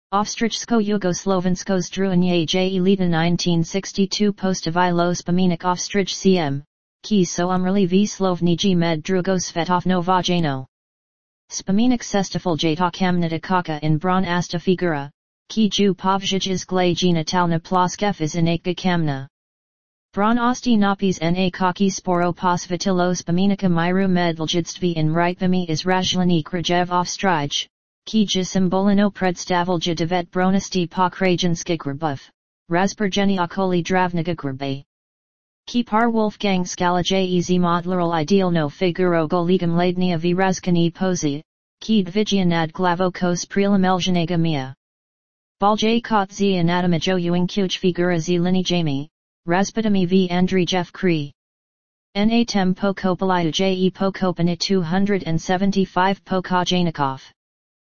Ovstritsko Jugoslovensko združenje J elita 1962 postavilo spomenik Ovstrij cm, ki so umrli v Slovniji med drugo svetovno vojno. Spomenik sestafaljato kamnata kaka in bron asta figura, ki ju povzhij izgleda natalna ploskef iz inakga kamna. Bron osti napis na kaki sporo posvetilo spomenika miru medvljidstvi in ritvimi izražleni krajev Ovstrij, ki je symbolino predstavlja devet bronisti pokrajinskih grabov, razporjeni okoli dravnega graba. Ki par Wolfgang Scalajez modlaral idealno figuro goligam ladnia virazkani pozi, ki dvigia nad glavo kos prilameljanega mia. Balj kot z anatomijo uinkuj figura z lini jami, razpitami v Andrijev kri. Na tem pokopalita je pokopani 275 Pokajanikov.